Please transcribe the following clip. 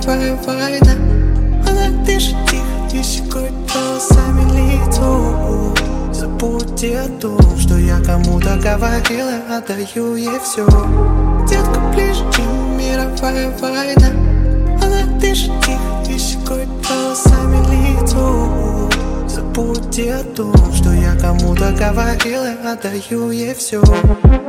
мировая война. Она дышит тихо и щекочет волосами лицо. Забудьте о том, что я кому-то говорила, отдаю ей все. Детка ближе, чем мировая война. Она дышит тихо и щекочет волосами лицо. Забудьте о том, что я кому-то говорила, отдаю ей все.